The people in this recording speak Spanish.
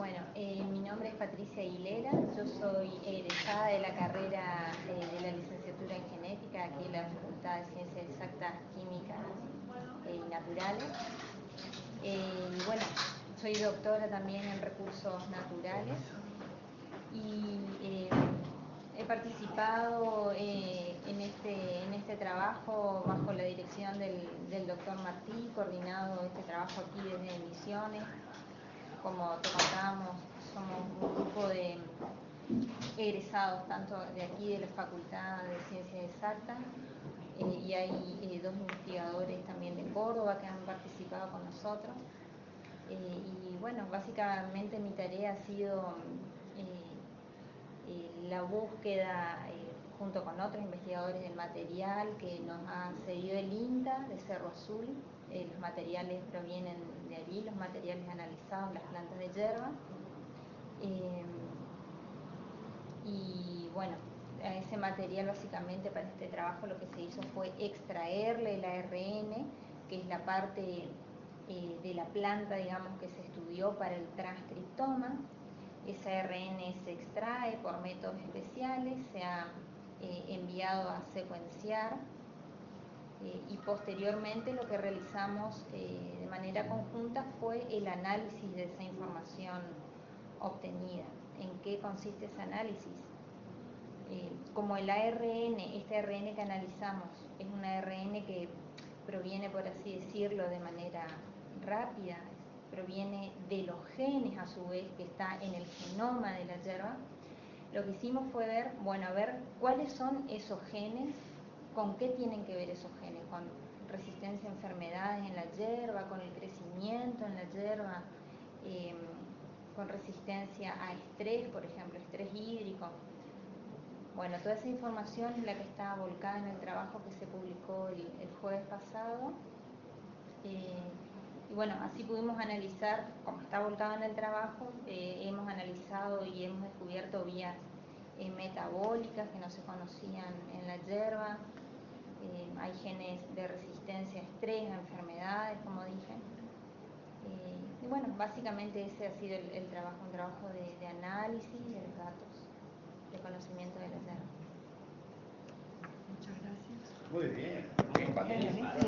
Mi nombre es Patricia Aguilera, yo soy egresada de la carrera de la licenciatura en genética aquí en la Facultad de Ciencias Exactas, Químicas y Naturales. Soy doctora también en recursos naturales y he participado en este trabajo bajo la dirección del doctor Martí, coordinado este trabajo aquí desde Misiones. Como te contábamos, somos un grupo de egresados tanto de aquí de la Facultad de Ciencias Exactas y hay dos investigadores también de Córdoba que han participado con nosotros. Básicamente mi tarea ha sido la búsqueda junto con otros investigadores del material que nos ha cedido el INTA de Cerro Azul. Los materiales provienen de allí, los materiales analizados, las plantas de yerba. A ese material básicamente para este trabajo lo que se hizo fue extraerle el ARN, que es la parte de la planta, digamos, que se estudió para el transcriptoma. Ese ARN se extrae por métodos especiales, se ha enviado a secuenciar y posteriormente lo que realizamos de manera conjunta fue el análisis de esa información obtenida. ¿En qué consiste ese análisis? Como el ARN, este ARN que analizamos es un ARN que proviene, por así decirlo, de manera rápida, proviene de los genes a su vez que está en el genoma de la yerba, lo que hicimos fue ver cuáles son esos genes, con qué tienen que ver esos genes, con resistencia a enfermedades en la yerba, con el crecimiento en la yerba, con resistencia a estrés, por ejemplo, estrés hídrico. Toda esa información es la que está volcada en el trabajo que se publicó el jueves pasado. Así pudimos analizar, como está volcado en el trabajo, hemos analizado y hemos descubierto vías metabólicas que no se conocían en la yerba. Hay genes de resistencia a estrés, a enfermedades, como dije. Básicamente ese ha sido el trabajo, un trabajo de análisis de los datos, de conocimiento de la yerba. Muchas gracias. Muy bien, Patricia.